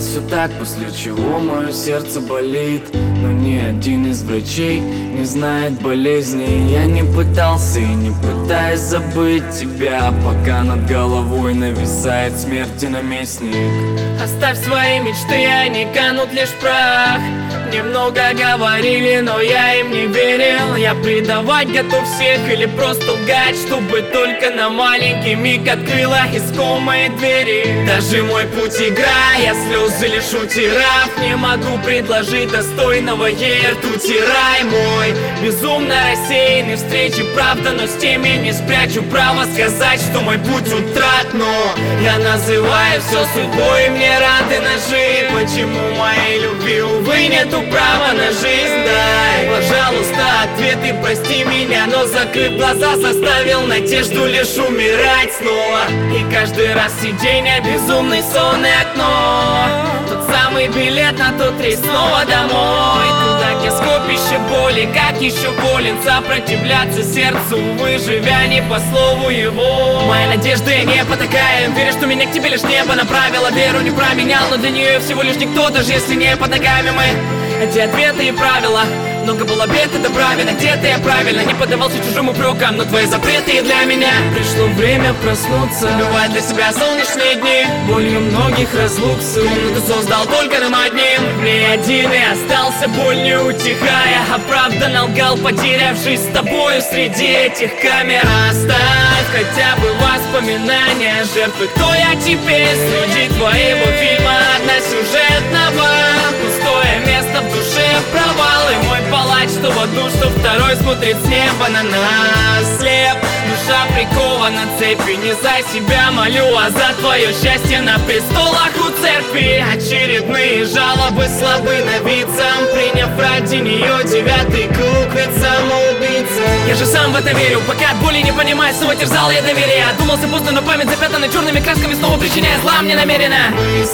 все так, после чего мое сердце болит. Но ни один из врачей не знает болезни. Я не пытался и не пытаюсь забыть тебя, пока над головой нависает смерти наместник. Оставь свои мечты, они канут лишь в прах. Немного говорили, но я им не верил. Я предавать готов всех или просто лгать, чтобы только на маленький миг открыла искомые двери. Даже мой путь игра, я слезы лишь утирав. Не могу предложить достойного ей ртути рай мой. Безумно рассеянный встречи, правда, но с теми не спрячу право сказать, что мой путь утрат. Но я называю все судьбой, и мне рады ножи. Почему моей любви, увы, нету права на жизнь? Дай, пожалуйста, ответы, прости меня, но закрыв глаза, заставил надежду лишь умирать снова. И каждый раз сиденье, безумный сон и окно, тот самый билет на тот рейс снова домой. Туда, где скопище боли, как еще болен сопротивляться сердцу, увы, живя не по слову его. Моя надежда я не потакаю, верю, что меня к тебе лишь небо направило. Веру не променял, но для нее всего лишь никто, даже если не под ногами мы. Эти ответы и правила, много было бед, это правильно, где-то я правильно не поддавался чужим упрекам, но твои запреты и для меня. Пришло время проснуться, убивать для себя солнечные дни, болью многих разлук, комнату создал только нам одним. Мне один и остался, боль не утихая, оправданно лгал, потерявшись с тобою среди этих камер. Оставь хотя бы воспоминания жертвы, кто я теперь среди твоего фильма односюжетного. Пустое место в душе, провал и мой палач, что в одну, что второй смотрит с неба на нас. Слеп, душа прикована цепи, не за себя молю, а за твое счастье на престолах у церкви. Очередные жалобы слабы на вид, сам приняв ради нее 9-й круг, ведь самоубийца. Я же сам в это верю, пока от боли не понимаю, снова терзал я доверие. Думался поздно, но память запятана черными красками, снова причиняя зла мне намеренно.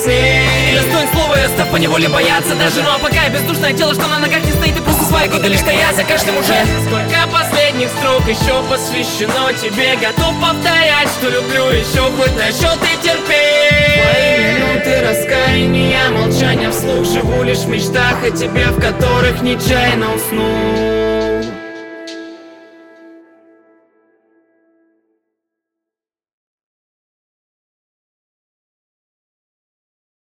И достоин слова, я став поневоле бояться даже. Ну а пока я бездушное тело, что на ногах не стоит, и просто свои годы лишь стоя за каждым уже. Сколько последних строк еще посвящено тебе, готов повторять, что люблю еще хоть на счет и терпеть. Твои минуты раскаяния, молчания вслух, живу лишь в мечтах о тебе, в которых нечаянно уснул.